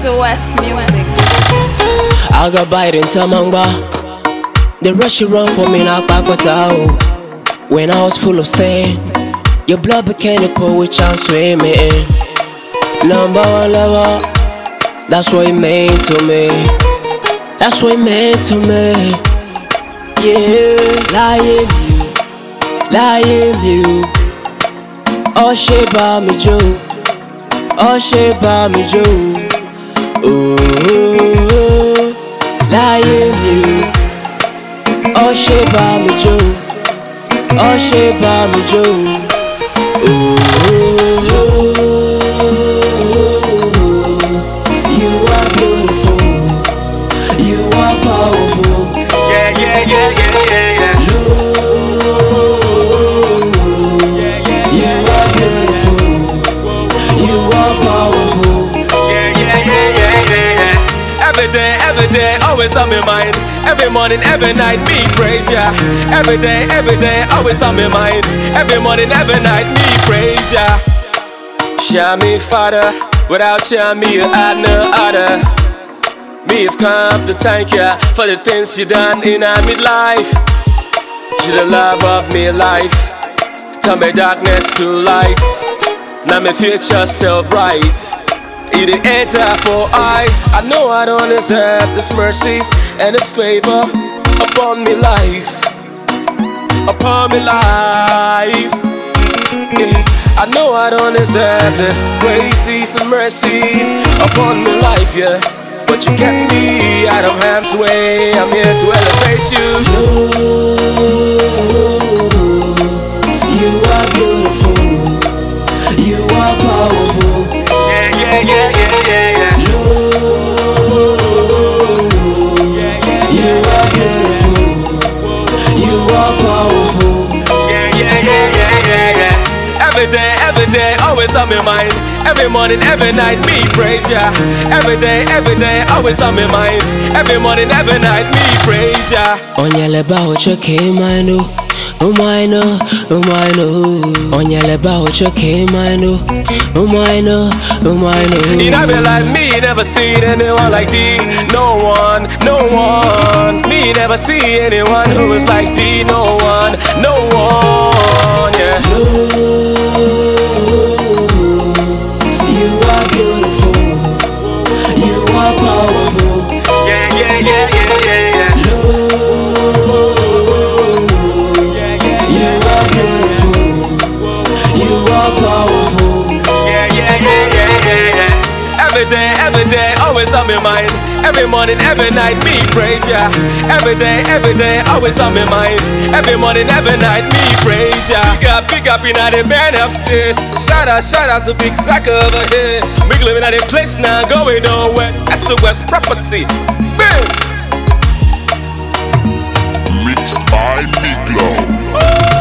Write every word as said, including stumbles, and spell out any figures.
to West Music. I got bite in Tamangba. The rush you run for me like Bakwatao. When I was full of stain, your blood became a pool which I'm swimming in. Number one lover, that's what it meant to me. That's what it meant to me. Yeah, lying you, lying you. Oh shit by me Joe, oh shit by me Joe. Ooh, lying you. Oh shit by me Joe, oh shit by me Joe. Ooh, you are beautiful, you are powerful. Yeah, yeah, yeah, yeah, yeah, yeah. Yeah, yeah, you are beautiful, you are powerful. Yeah, yeah, yeah, yeah, yeah, yeah. Every day, every day, always on my mind. Every morning, every night, me praise ya. Every day, every day, always on my mind. Every morning, every night, me praise ya. Share me, Father, without you, me, you had no other. Me have come to thank ya for the things you done in our midlife. You the love of me life, turn my darkness to light. Now my future so bright. It enter for eyes. I know I don't deserve this mercies and this favor upon me life, upon me life. Yeah. I know I don't deserve this graces and mercies upon my life, yeah. But you kept me out of harm's way. I'm here to elevate you. You, you are beautiful, you are powerful. Yeah, yeah, yeah, yeah, yeah, yeah. You are beautiful, you are powerful. Yeah, yeah, yeah, yeah, yeah, yeah. Every day, every day, always on my mind. Every morning, every night, me praise ya. Every day, every day, always on my mind. Every morning, every night, me praise ya. Onyeleba ocho kemano, umaino, umaino. Onyeleba ocho kemano, umaino, umaino. You know me like me, never seen anyone like D. No one, no one. Me never see anyone who is like D. No one, no one, yeah. You are beautiful, you are powerful. Yeah, yeah, yeah, yeah, yeah, yeah. You are beautiful, you are powerful. Yeah, yeah, yeah, yeah, yeah, yeah. Every day, every day, always on my mind. Every morning, every night, me praise ya. Every day, every day, always on my mind. Every morning, every night, me praise ya. Big up, big up in the band upstairs. Shout out, shout out to Big Zack over here. Big living at the place now, going nowhere. That's the West property. Bam! Mixed by Miklo. Ooh.